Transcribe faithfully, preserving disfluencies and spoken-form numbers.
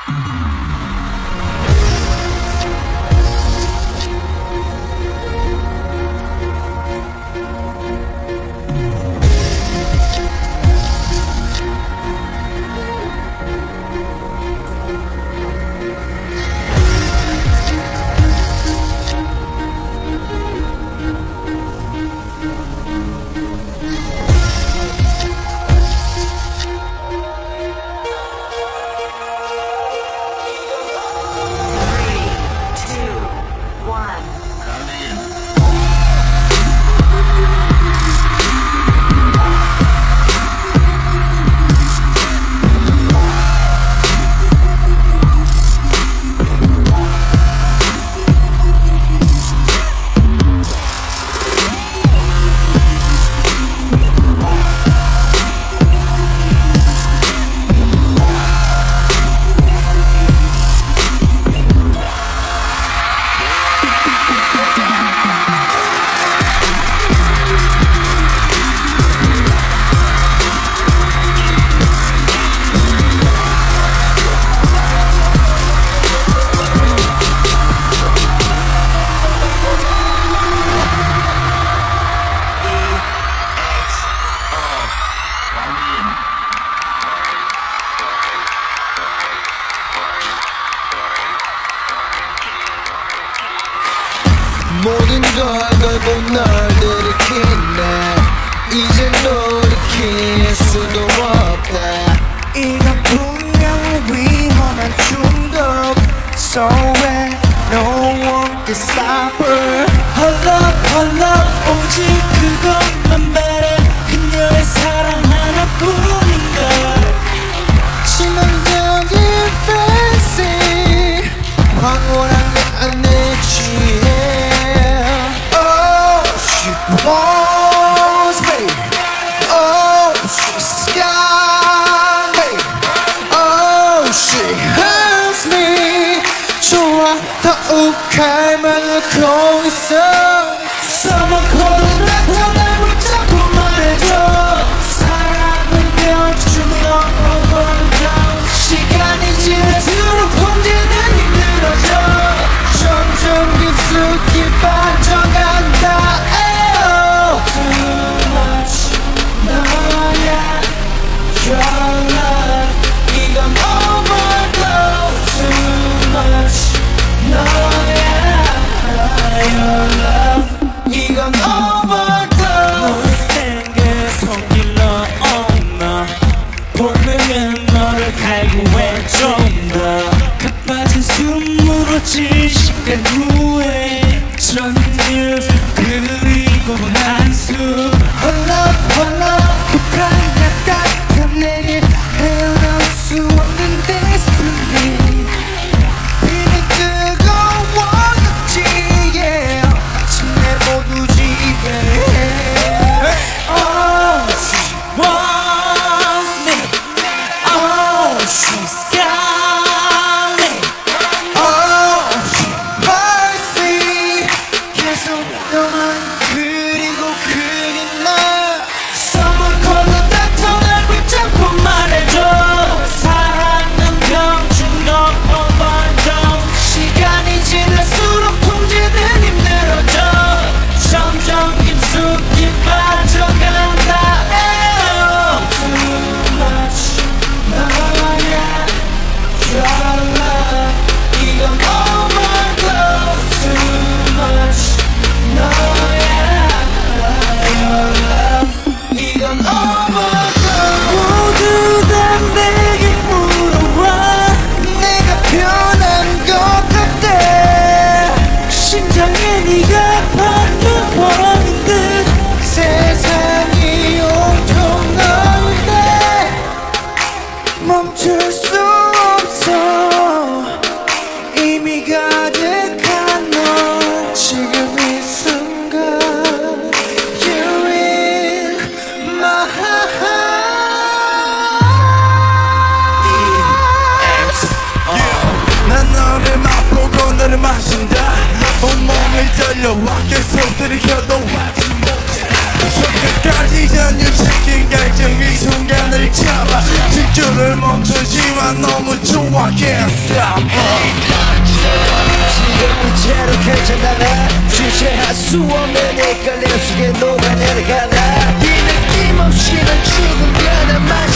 모든 걸 걸고 널 들이키네 이제 돌이킬 수도 없다 이건 분명 위험한 중독 So bad no one can stop her Her love, her love 오직 그것만 바래 그녀의 사랑 하나뿐인걸 치명적인 fancy 황홀한 내 안에 취해 wants me, oh she's got me, oh she has me 좋아 더욱 갈망하고 있어 Someone call the doctor 날 붙잡고 말해줘 사랑은 병충 넘어버려 시간이 지날수록 범죄는 힘들어져 점점 깊숙이 빠져간다 Too much 너야 Your love 이건 overdose Too much 너야 Your love 이건 overdose 내게 손길러 엄마 보내면 너를 갈구해 좀 더 가빠진 숨으로 질식한 후에 전율 그리고 한숨 홀라 홀라 불안한 같은 내게 헤어나올 수 없는 destiny 비는 뜨거워졌지 yeah 침대 모두 지배해 Oh she wants me Oh she's got me Oh she hurts me 계속 너만 그리고 그린 나 Someone call the doctor 날 붙잡고 말해줘 사랑은 병충 너 overdose 시간이 지날수록 통제는 힘들어져 점점 깊숙이 빠져간다 에어 Too much 너야 Your love 이건 overdose Too much 너야 Your love 이건 overdose 모두 다 내게 물어와 내가 변한 것 같아 심장에 네가 받는 원인 듯 세상이 온통 너인데 멈출 수 없어 이미 가득한 너 지금 이 순간 You're in my heart 난 너를 맛보고 너를 마신다 온몸을 떨려와 계속 들이켜도 손끝까지 전 난 유색인 갈증 이 순간을 잡아 질주를 멈추지만 너무 좋아 Can't stop 지금 이체로 괜찮아 주체할 수 없는 이 끌림 속에 녹아내려가나 이 느낌 없이는 죽음 변한 맛이